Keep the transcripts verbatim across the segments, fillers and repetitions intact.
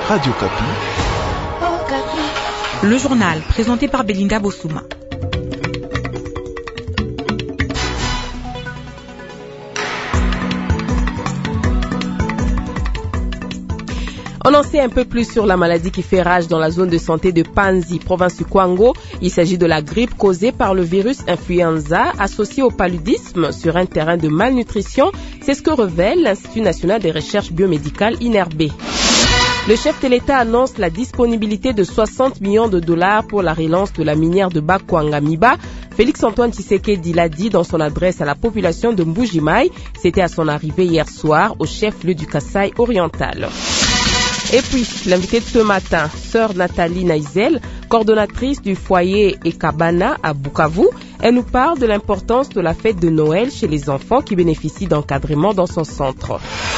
Radio Kapi. Le journal présenté par Belinda Bossouma. On en sait un peu plus sur la maladie qui fait rage dans la zone de santé de Panzi, province du Kwango. Il s'agit de la grippe causée par le virus influenza associé au paludisme sur un terrain de malnutrition. C'est ce que révèle l'Institut national des recherches biomédicales I N R B. Le chef de l'État annonce la disponibilité de soixante millions de dollars pour la relance de la minière de Bakwanga-Miba. Félix-Antoine Tshisekedi l'a dit dans son adresse à la population de Mbuji-Mayi. C'était à son arrivée hier soir au chef-lieu du Kasaï oriental. Et puis, l'invité de ce matin, sœur Nathalie Naïzel, coordonnatrice du foyer Ekabana à Bukavu, elle nous parle de l'importance de la fête de Noël chez les enfants qui bénéficient d'encadrement dans son centre.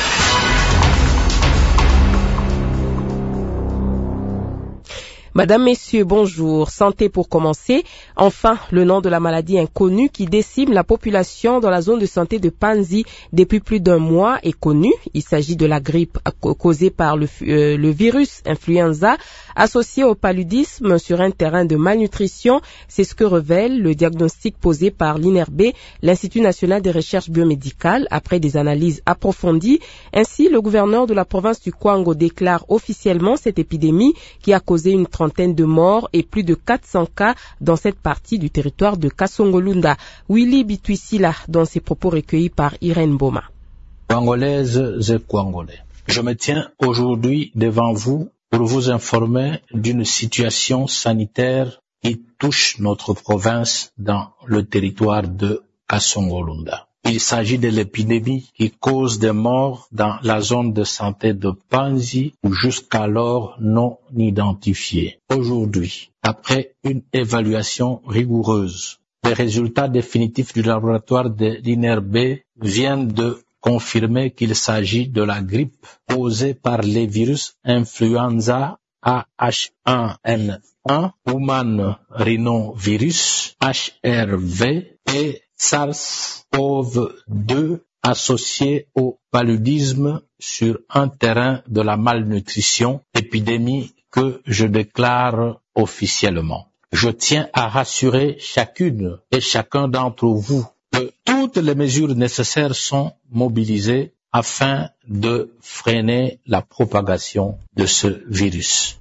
Madame, Messieurs, bonjour. Santé pour commencer. Enfin, le nom de la maladie inconnue qui décime la population dans la zone de santé de Panzi depuis plus d'un mois est connu. Il s'agit de la grippe causée par le, euh, le virus influenza associé au paludisme sur un terrain de malnutrition. C'est ce que révèle le diagnostic posé par l'I N R B, l'Institut national des recherches biomédicales, après des analyses approfondies. Ainsi, le gouverneur de la province du Kwango déclare officiellement cette épidémie qui a causé une trentaine de morts et plus de quatre cents cas dans cette partie du territoire de Kasongolunda. Willy Bituisila dans ses propos recueillis par Irène Boma. Congolaises et Congolais, je me tiens aujourd'hui devant vous pour vous informer d'une situation sanitaire qui touche notre province dans le territoire de Kasongolunda. Il s'agit de l'épidémie qui cause des morts dans la zone de santé de Panzi ou jusqu'alors non identifiée. Aujourd'hui, après une évaluation rigoureuse, les résultats définitifs du laboratoire de l'I N R B viennent de confirmer qu'il s'agit de la grippe causée par les virus influenza A H un N un, Human Rhinovirus, H R V et SARS-CoV deux associés au paludisme sur un terrain de la malnutrition, épidémie que je déclare officiellement. Je tiens à rassurer chacune et chacun d'entre vous que toutes les mesures nécessaires sont mobilisées afin de freiner la propagation de ce virus.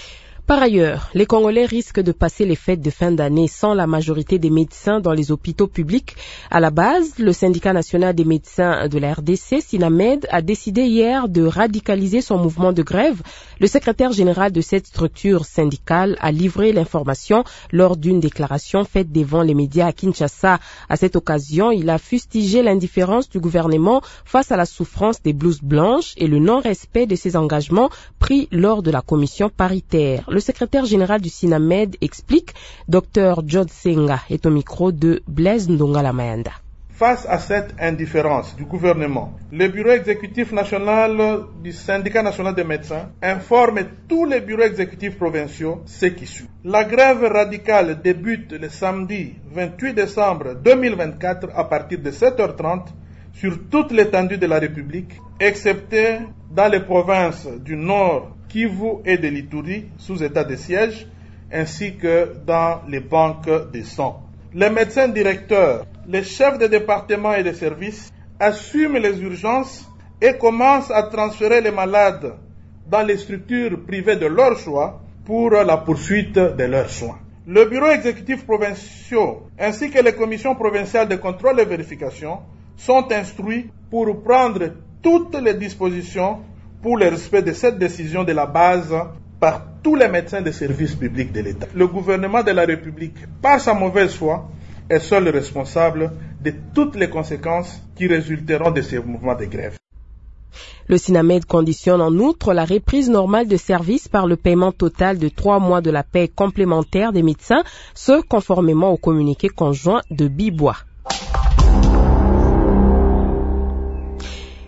Par ailleurs, les Congolais risquent de passer les fêtes de fin d'année sans la majorité des médecins dans les hôpitaux publics. À la base, le syndicat national des médecins de la R D C, SINAMED, a décidé hier de radicaliser son mouvement de grève. Le secrétaire général de cette structure syndicale a livré l'information lors d'une déclaration faite devant les médias à Kinshasa. À cette occasion, il a fustigé l'indifférence du gouvernement face à la souffrance des blouses blanches et le non-respect de ses engagements pris lors de la commission paritaire. Le secrétaire général du SINAMED explique, Dr Jod Senga est au micro de Blaise Ndongala-Mayanda. Face à cette indifférence du gouvernement, le bureau exécutif national du syndicat national des médecins informe tous les bureaux exécutifs provinciaux ce qui suit. La grève radicale débute le samedi vingt-huit décembre deux mille vingt-quatre à partir de sept heures trente sur toute l'étendue de la République, excepté dans les provinces du Nord, Kivu et de l'Ituri, sous état de siège, ainsi que dans les banques de sang. Les médecins directeurs, les chefs de département et de services assument les urgences et commencent à transférer les malades dans les structures privées de leur choix pour la poursuite de leurs soins. Le bureau exécutif provincial ainsi que les commissions provinciales de contrôle et vérification sont instruits pour prendre toutes les dispositions pour le respect de cette décision de la base par tous les médecins des services publics de l'État. Le gouvernement de la République, par sa mauvaise foi, est seul responsable de toutes les conséquences qui résulteront de ces mouvements de grève. Le SINAMED conditionne en outre la reprise normale de service par le paiement total de trois mois de la paie complémentaire des médecins, ce conformément au communiqué conjoint de Bibois.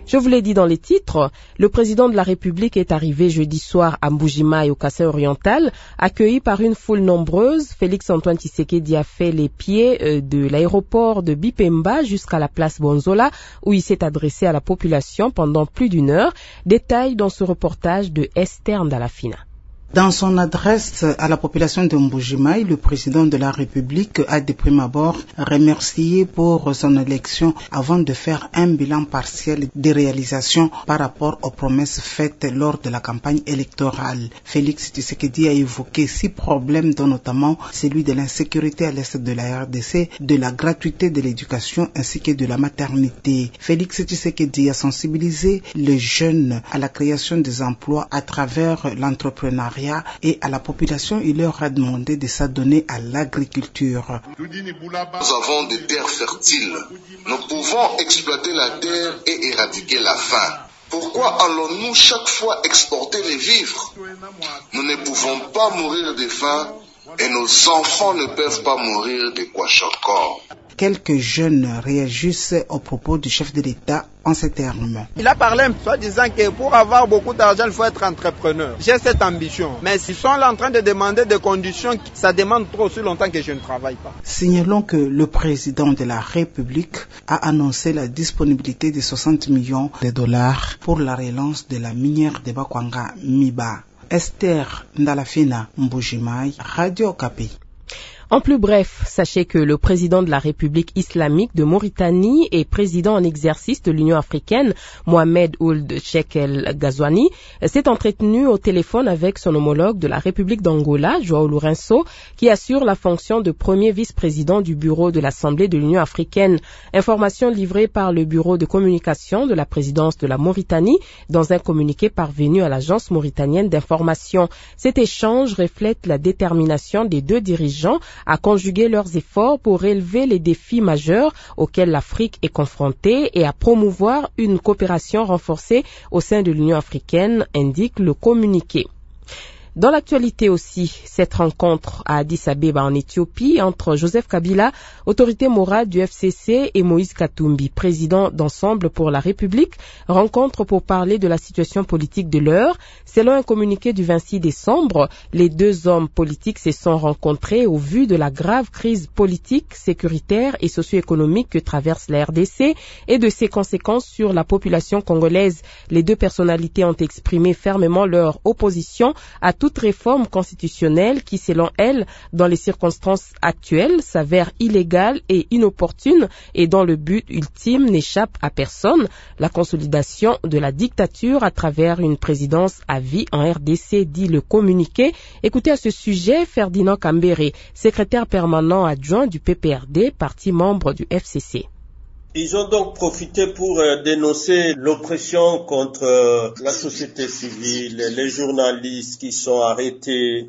Je vous l'ai dit dans les titres, le président de la République est arrivé jeudi soir à Mbuji-Mayi au Kasaï oriental, accueilli par une foule nombreuse. Félix Antoine Tshisekedi a fait les pieds de l'aéroport de Bipemba jusqu'à la place Bonzola, où il s'est adressé à la population pendant plus d'une heure. Détail dans ce reportage de Esther Ndalafina. Dans son adresse à la population de Mbuji-Mayi, le président de la République a de prime abord remercié pour son élection avant de faire un bilan partiel des réalisations par rapport aux promesses faites lors de la campagne électorale. Félix Tshisekedi a évoqué six problèmes, dont notamment celui de l'insécurité à l'est de la R D C, de la gratuité de l'éducation ainsi que de la maternité. Félix Tshisekedi a sensibilisé les jeunes à la création des emplois à travers l'entrepreneuriat et à la population, il leur a demandé de s'adonner à l'agriculture. Nous avons des terres fertiles. Nous pouvons exploiter la terre et éradiquer la faim. Pourquoi allons-nous chaque fois exporter les vivres? Nous ne pouvons pas mourir de faim et nos enfants ne peuvent pas mourir de kwashiorkor. Quelques jeunes réagissent aux propos du chef de l'État en ces termes. Il a parlé soit disant que pour avoir beaucoup d'argent, il faut être entrepreneur. J'ai cette ambition. Mais s'ils sont là en train de demander des conditions, ça demande trop aussi longtemps que je ne travaille pas. Signalons que le président de la République a annoncé la disponibilité de soixante millions de dollars pour la relance de la minière de Bakwanga Miba. Esther Ndalafina, Mbuji-Mayi, Radio Okapi. En plus bref, sachez que le président de la République islamique de Mauritanie et président en exercice de l'Union africaine, Mohamed Ould Cheikh El Ghazouani, s'est entretenu au téléphone avec son homologue de la République d'Angola, João Lourenço, qui assure la fonction de premier vice-président du bureau de l'Assemblée de l'Union africaine. Information livrée par le bureau de communication de la présidence de la Mauritanie dans un communiqué parvenu à l'agence mauritanienne d'information. Cet échange reflète la détermination des deux dirigeants à conjuguer leurs efforts pour relever les défis majeurs auxquels l'Afrique est confrontée et à promouvoir une coopération renforcée au sein de l'Union africaine, indique le communiqué. Dans l'actualité aussi, cette rencontre à Addis Abeba en Éthiopie entre Joseph Kabila, autorité morale du F C C, et Moïse Katumbi, président d'Ensemble pour la République, rencontre pour parler de la situation politique de l'heure. Selon un communiqué du vingt-six décembre, les deux hommes politiques se sont rencontrés au vu de la grave crise politique, sécuritaire et socio-économique que traverse la R D C et de ses conséquences sur la population congolaise. Les deux personnalités ont exprimé fermement leur opposition à toute réforme constitutionnelle qui, selon elles, dans les circonstances actuelles, s'avère illégale et inopportune et dont le but ultime n'échappe à personne, la consolidation de la dictature à travers une présidence à vie en R D C, dit le communiqué. Écoutez à ce sujet Ferdinand Kambere, secrétaire permanent adjoint du P P R D, parti membre du F C C. Ils ont donc profité pour euh, dénoncer l'oppression contre euh, la société civile, les journalistes qui sont arrêtés,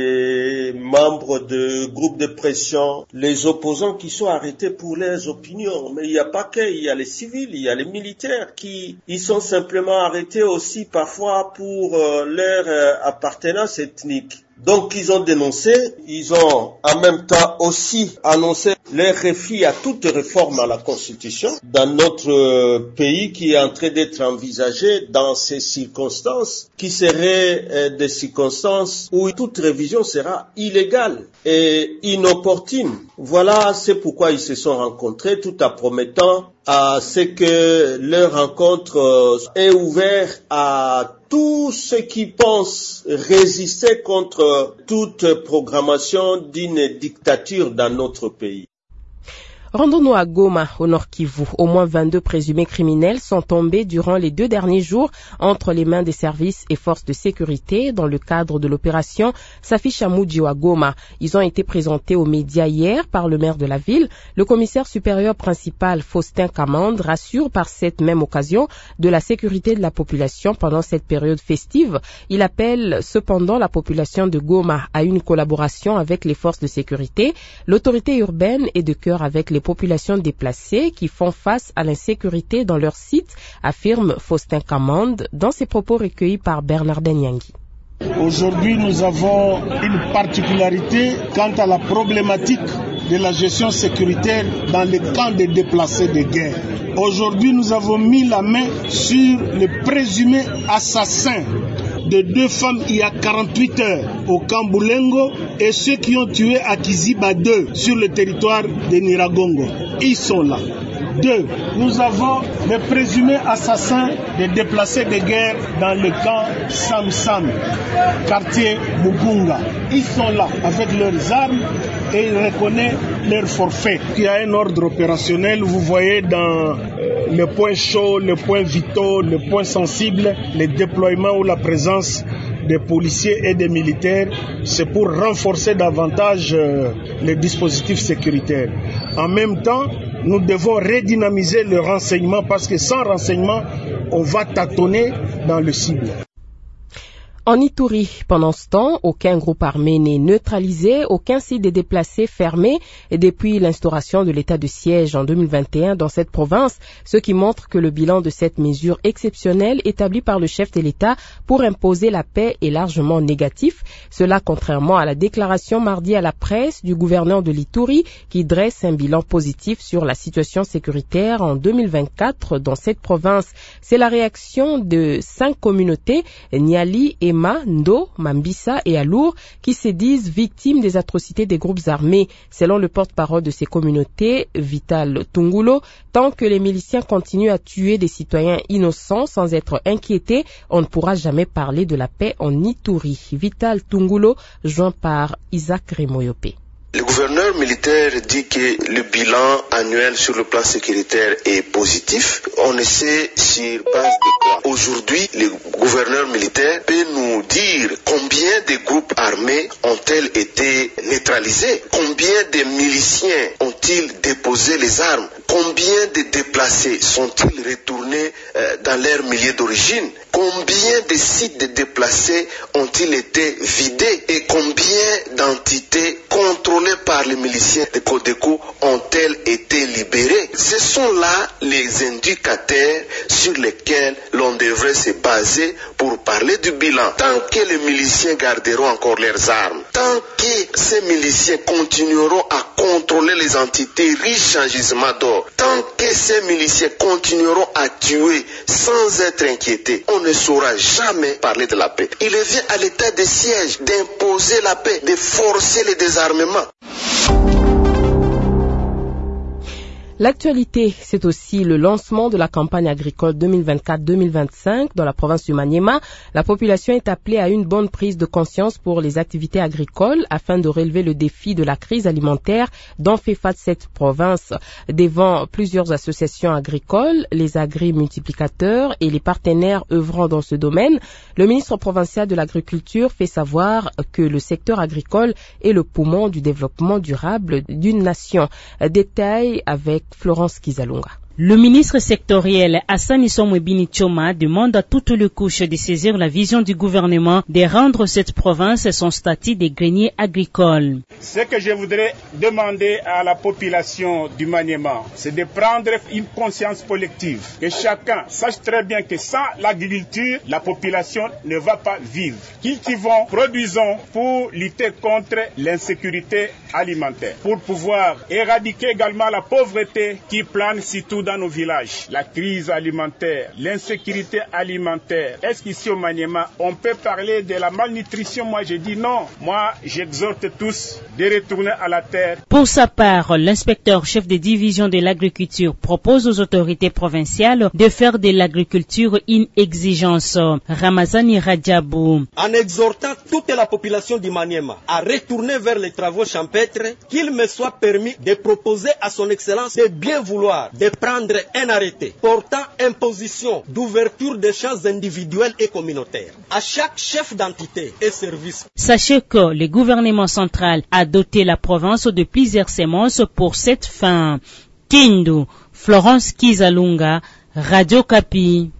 les membres de groupes de pression, les opposants qui sont arrêtés pour leurs opinions. Mais il n'y a pas que, il y a les civils, il y a les militaires qui ils sont simplement arrêtés aussi parfois pour euh, leur euh, appartenance ethnique. Donc ils ont dénoncé, ils ont en même temps aussi annoncé leur refus à toute réforme à la Constitution dans notre pays qui est en train d'être envisagé dans ces circonstances qui seraient des circonstances où toute révision sera illégale et inopportune. Voilà, c'est pourquoi ils se sont rencontrés tout en promettant à ce que leur rencontre est ouverte à tous ceux qui pensent résister contre toute programmation d'une dictature dans notre pays. Rendons-nous à Goma, au Nord Kivu. Au moins vingt-deux présumés criminels sont tombés durant les deux derniers jours entre les mains des services et forces de sécurité dans le cadre de l'opération Safi Chamudji à Goma. Ils ont été présentés aux médias hier par le maire de la ville. Le commissaire supérieur principal Faustin Kamand rassure par cette même occasion de la sécurité de la population pendant cette période festive. Il appelle cependant la population de Goma à une collaboration avec les forces de sécurité. L'autorité urbaine est de cœur avec les populations déplacées qui font face à l'insécurité dans leur site, affirme Faustin Kamand dans ses propos recueillis par Bernard Nyangui. Aujourd'hui, nous avons une particularité quant à la problématique de la gestion sécuritaire dans les camps de déplacés de guerre. Aujourd'hui, nous avons mis la main sur le présumé assassin de deux femmes il y a quarante-huit heures au camp Boulengo et ceux qui ont tué à Kiziba deux sur le territoire de Niragongo. Ils sont là. Deux, nous avons les présumés assassins des déplacés de guerre dans le camp Sam Sam, quartier Mugunga. Ils sont là avec leurs armes et ils reconnaissent leur forfait. Il y a un ordre opérationnel, vous voyez dans les points chauds, les points vitaux, les points sensibles, les déploiements ou la présence des policiers et des militaires, c'est pour renforcer davantage euh, les dispositifs sécuritaires. En même temps, nous devons redynamiser le renseignement parce que sans renseignement, on va tâtonner dans le cible. En Ituri, pendant ce temps, aucun groupe armé n'est neutralisé, aucun site de déplacés fermé et depuis l'instauration de l'état de siège en deux mille vingt et un dans cette province, ce qui montre que le bilan de cette mesure exceptionnelle établie par le chef de l'État pour imposer la paix est largement négatif. Cela contrairement à la déclaration mardi à la presse du gouverneur de l'Ituri qui dresse un bilan positif sur la situation sécuritaire en deux mille vingt-quatre dans cette province. C'est la réaction de cinq communautés, Niali et Ndo, Mambisa et Alour, qui se disent victimes des atrocités des groupes armés. Selon le porte-parole de ces communautés, Vital Tungulo, tant que les miliciens continuent à tuer des citoyens innocents sans être inquiétés, on ne pourra jamais parler de la paix en Ituri. Vital Tungulo, joint par Isaac Remoyope. Le gouverneur militaire dit que le bilan annuel sur le plan sécuritaire est positif. On essaie sur base de quoi? Aujourd'hui, le gouverneur militaire peut nous dire combien de groupes armés ont-ils été neutralisés? Combien de miliciens ont-ils déposé les armes? Combien de déplacés sont-ils retournés euh, dans leur milieu d'origine? Combien de sites de déplacés ont-ils été vidés? Et combien d'entités contrôlées par les miliciens de Codeco ont-elles été libérées? Ce sont là les indicateurs sur lesquels l'on devrait se baser pour parler du bilan. Tant que les miliciens garderont encore leurs armes, tant que ces miliciens continueront à contrôler les entités riches en gisements d'or, tant que ces miliciens continueront à tuer sans être inquiétés, on ne saura jamais parler de la paix. Il revient à l'état de siège d'imposer la paix, de forcer le désarmement. L'actualité, c'est aussi le lancement de la campagne agricole deux mille vingt-quatre deux mille vingt-cinq dans la province du Maniema. La population est appelée à une bonne prise de conscience pour les activités agricoles afin de relever le défi de la crise alimentaire dont fait face cette province. Devant plusieurs associations agricoles, les agri-multiplicateurs et les partenaires œuvrant dans ce domaine, le ministre provincial de l'Agriculture fait savoir que le secteur agricole est le poumon du développement durable d'une nation. Détail avec Florence Kizalunga. Le ministre sectoriel Assani Somwebini Choma demande à toutes les couches de saisir la vision du gouvernement de rendre cette province son statut de grenier agricole. Ce que je voudrais demander à la population du Maniema, c'est de prendre une conscience collective. Que chacun sache très bien que sans l'agriculture, la population ne va pas vivre. Cultivons, produisons pour lutter contre l'insécurité alimentaire, pour pouvoir éradiquer également la pauvreté qui plane surtout dans nos villages. La crise alimentaire, l'insécurité alimentaire. Est-ce qu'ici au Maniema, on peut parler de la malnutrition? Moi, je dis non. Moi, j'exhorte tous de retourner à la terre. Pour sa part, l'inspecteur chef de division de l'agriculture propose aux autorités provinciales de faire de l'agriculture une exigence. Ramazani Radjabou. En exhortant toute la population du Maniema à retourner vers les travaux champêtres, qu'il me soit permis de proposer à son excellence de bien vouloir de prendre un arrêté portant imposition d'ouverture des champs individuels et communautaires à chaque chef d'entité et service. Sachez que le gouvernement central a doté la province de plusieurs semences pour cette fin. Kindu, Florence Kizalunga, Radio Kapi.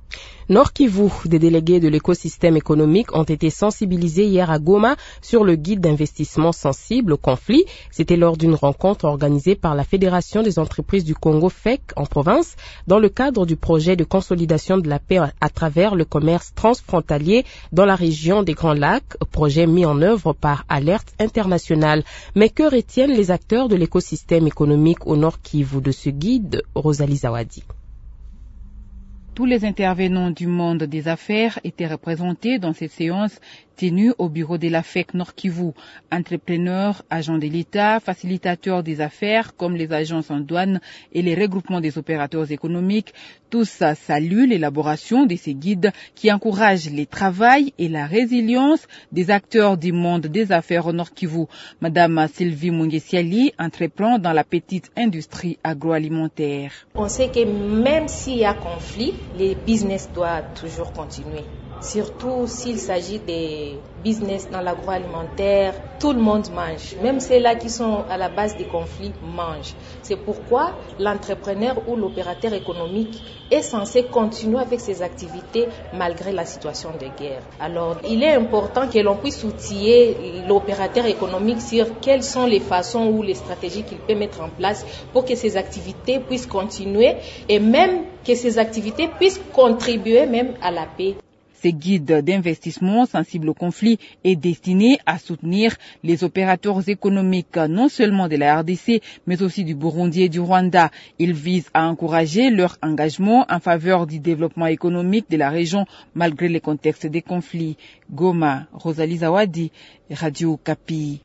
Nord Kivu, des délégués de l'écosystème économique ont été sensibilisés hier à Goma sur le guide d'investissement sensible au conflit. C'était lors d'une rencontre organisée par la Fédération des entreprises du Congo F E C en province dans le cadre du projet de consolidation de la paix à travers le commerce transfrontalier dans la région des Grands Lacs, projet mis en œuvre par Alerte Internationale. Mais que retiennent les acteurs de l'écosystème économique au Nord Kivu de ce guide? Rosalie Zawadi. Tous les intervenants du monde des affaires étaient représentés dans cette séance tenue au bureau de la F E C Nord Kivu. Entrepreneurs, agents de l'État, facilitateurs des affaires comme les agences en douane et les regroupements des opérateurs économiques, tous saluent l'élaboration de ces guides qui encouragent le travail et la résilience des acteurs du monde des affaires au Nord Kivu. Madame Sylvie Mungesiali entreprend dans la petite industrie agroalimentaire. On sait que même s'il y a conflit, les business doivent toujours continuer. Surtout s'il s'agit des business dans l'agroalimentaire, tout le monde mange. Même ceux-là qui sont à la base des conflits mangent. C'est pourquoi l'entrepreneur ou l'opérateur économique est censé continuer avec ses activités malgré la situation de guerre. Alors, il est important que l'on puisse outiller l'opérateur économique sur quelles sont les façons ou les stratégies qu'il peut mettre en place pour que ces activités puissent continuer et même que ces activités puissent contribuer même à la paix. Ce guide d'investissement sensible au conflit est destiné à soutenir les opérateurs économiques non seulement de la R D C, mais aussi du Burundi et du Rwanda. Il vise à encourager leur engagement en faveur du développement économique de la région malgré les contextes des conflits. Goma, Rosalie Zawadi, Radio Kapi.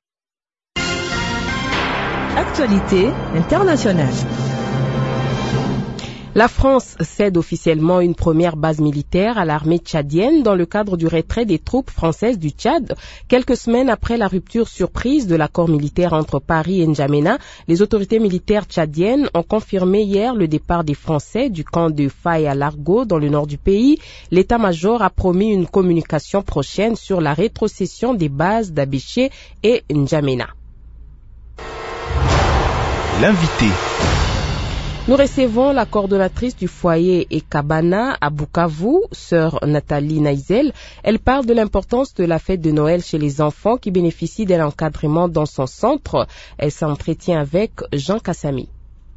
Actualité internationale. La France cède officiellement une première base militaire à l'armée tchadienne dans le cadre du retrait des troupes françaises du Tchad. Quelques semaines après la rupture surprise de l'accord militaire entre Paris et N'Djamena, les autorités militaires tchadiennes ont confirmé hier le départ des Français du camp de Faye à Largo dans le nord du pays. L'état-major a promis une communication prochaine sur la rétrocession des bases d'Abéché et N'Djamena. L'invité. Nous recevons la coordonnatrice du foyer Ekabana à Bukavu, sœur Nathalie Naizel. Elle parle de l'importance de la fête de Noël chez les enfants qui bénéficient d'un encadrement dans son centre. Elle s'entretient avec Jean Kassami.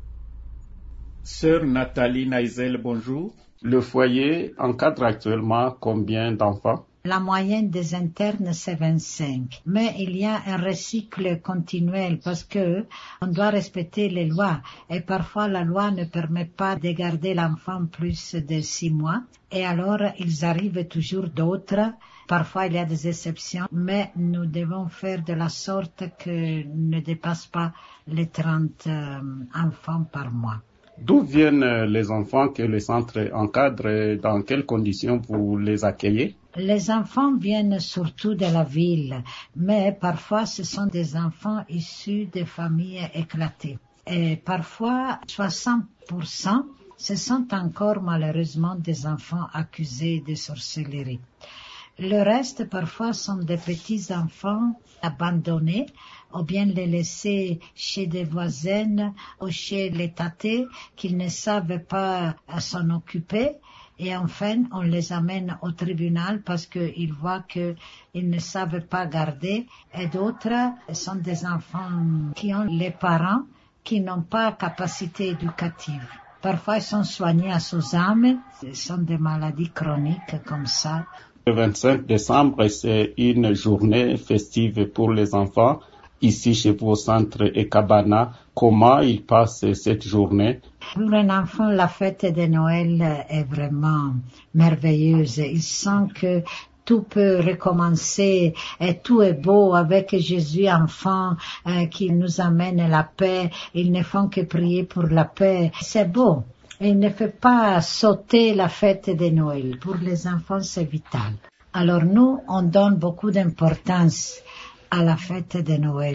Sœur Nathalie Naizel, bonjour. Le foyer encadre actuellement combien d'enfants? La moyenne des internes, c'est vingt-cinq. Mais il y a un recycle continuel parce que on doit respecter les lois. Et parfois, la loi ne permet pas de garder l'enfant plus de six mois. Et alors, ils arrivent toujours d'autres. Parfois, il y a des exceptions. Mais nous devons faire de la sorte que ne dépasse pas les trente euh, enfants par mois. D'où viennent les enfants que le centre encadre et dans quelles conditions vous les accueillez? Les enfants viennent surtout de la ville, mais parfois ce sont des enfants issus de familles éclatées. Et parfois, soixante pour cent, ce sont encore malheureusement des enfants accusés de sorcellerie. Le reste, parfois, sont des petits-enfants abandonnés, ou bien les laisser chez des voisines ou chez les tatés qui ne savent pas s'en occuper. Et enfin, on les amène au tribunal parce qu'ils voient qu'ils ne savent pas garder. Et d'autres sont des enfants qui ont les parents qui n'ont pas capacité éducative. Parfois, ils sont soignés à sous-âme. Ce sont des maladies chroniques comme ça. Le vingt-cinq décembre, c'est une journée festive pour les enfants. Ici, chez vous, au centre Ekabana, comment ils passent cette journée? Pour un enfant, la fête de Noël est vraiment merveilleuse. Il sent que tout peut recommencer et tout est beau avec Jésus enfant euh, qui nous amène la paix. Ils ne font que prier pour la paix. C'est beau. Il ne fait pas sauter la fête de Noël. Pour les enfants, c'est vital. Alors nous, on donne beaucoup d'importance à la fête de Noël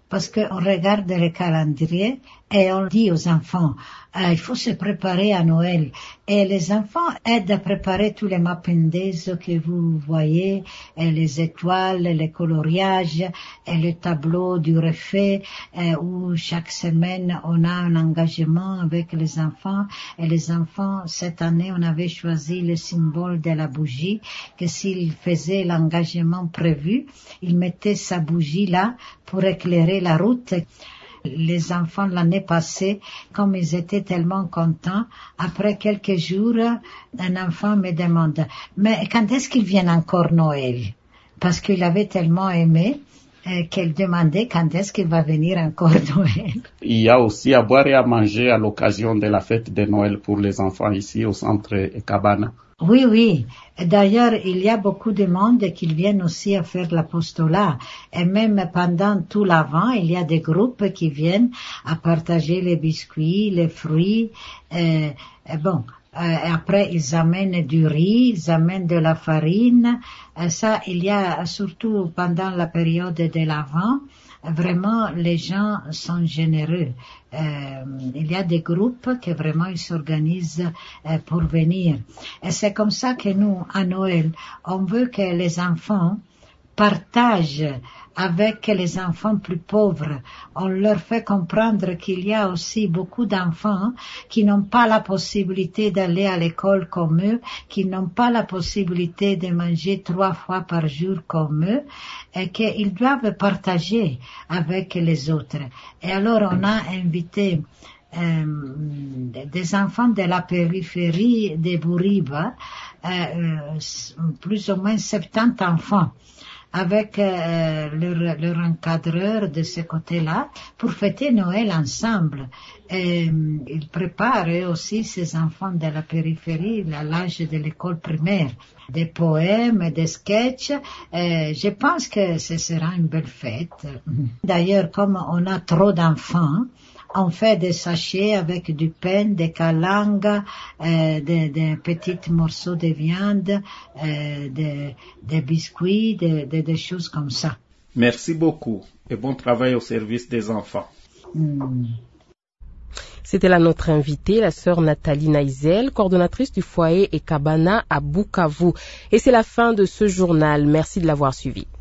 parce qu'on regarde le calendrier et on dit aux enfants, euh, il faut se préparer à Noël. Et les enfants aident à préparer tous les mappendes que vous voyez, et les étoiles, les coloriages, et le tableau du refait, euh, où chaque semaine on a un engagement avec les enfants. Et les enfants, cette année, on avait choisi le symbole de la bougie, que s'ils faisaient l'engagement prévu, ils mettaient sa bougie là pour éclairer la route. Les enfants l'année passée, comme ils étaient tellement contents, après quelques jours, un enfant me demande, mais quand est-ce qu'ils viennent encore Noël? Parce qu'il avait tellement aimé euh, qu'elle demandait quand est-ce qu'il va venir encore Noël. Il y a aussi à boire et à manger à l'occasion de la fête de Noël pour les enfants ici au centre Ekabana. Oui, oui. D'ailleurs, il y a beaucoup de monde qui viennent aussi à faire l'apostolat. Et même pendant tout l'Avent, il y a des groupes qui viennent à partager les biscuits, les fruits. Et, et bon, et après, ils amènent du riz, ils amènent de la farine. Et ça, il y a surtout pendant la période de l'Avent. Vraiment, les gens sont généreux. Euh, il y a des groupes qui vraiment ils s'organisent euh, pour venir. Et c'est comme ça que nous, à Noël, on veut que les enfants partagent avec les enfants plus pauvres. On leur fait comprendre qu'il y a aussi beaucoup d'enfants qui n'ont pas la possibilité d'aller à l'école comme eux, qui n'ont pas la possibilité de manger trois fois par jour comme eux, et qu'ils doivent partager avec les autres. Et alors on a invité euh, des enfants de la périphérie de Bouriba, euh, plus ou moins soixante-dix enfants, avec euh, leur, leur encadreur de ce côté-là, pour fêter Noël ensemble. Et, euh, ils préparent aussi ces enfants de la périphérie à l'âge de l'école primaire. Des poèmes, des sketchs. Euh, je pense que ce sera une belle fête. D'ailleurs, comme on a trop d'enfants, on fait des sachets avec du pain, des calangas, euh, des, des petits morceaux de viande, euh, des, des biscuits, des, des, des choses comme ça. Merci beaucoup et bon travail au service des enfants. Mm. C'était là notre invitée, la sœur Nathalie Naïzel, coordonnatrice du foyer Ekabana à Bukavu. Et c'est la fin de ce journal. Merci de l'avoir suivi.